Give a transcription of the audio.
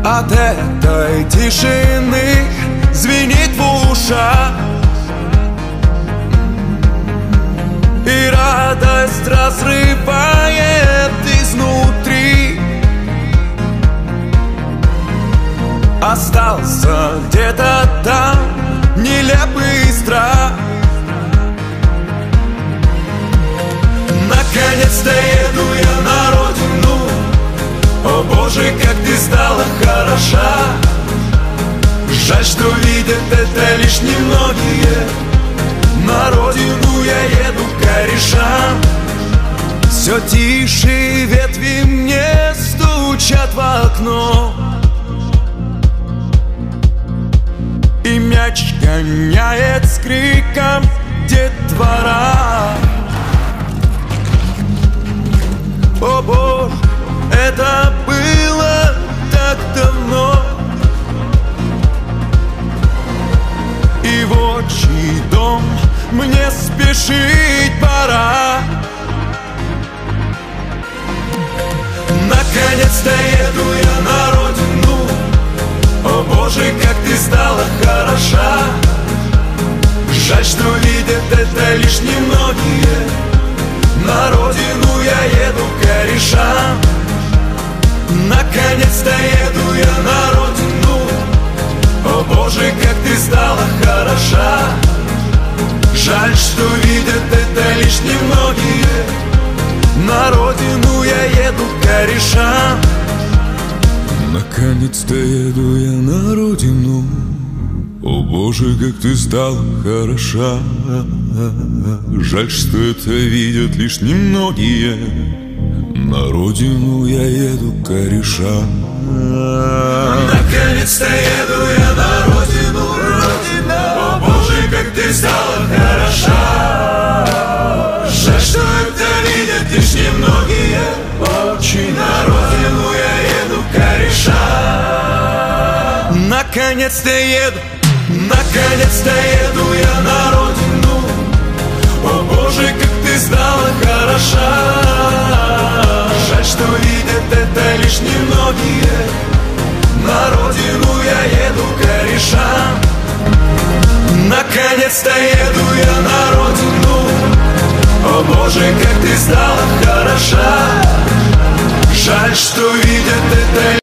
от этой тишины звенит в ушах, и радость разрывает изнутри. Остался где-то там нелепый страх. Наконец-то еду я на родину. О Боже, как ты стала хороша. Жаль, что видят это лишь немногие. На родину я еду корешам. Все тише ветви мне стучат в окно, и мяч гоняет с криком детвора. О Боже, это было так давно, и в отчий дом мне спешить пора. Наконец-то еду я на родину. О Боже, как ты стала хороша. Жаль, что видят это лишь немногие. На родину я еду корешам. Наконец-то еду я на родину. О Боже, как ты стала хороша. Жаль, что видят это лишь немногие. На родину я еду корешам. Наконец-то еду я на родину. О Боже, как ты стала хороша. Жаль, что это видят лишь немногие. На родину я еду кореша. Наконец-то еду я на родину. О Боже, как ты стала хороша. Жаль, что это видят лишь немногие. Очень на родину я еду кореша. Наконец-то еду. Наконец-то еду я на родину. О Боже, как ты стала хороша. Жаль, что видят это лишь немногие. На родину я еду корешам. Наконец-то еду я на родину. О Боже, как ты стала хороша. Жаль, что видят это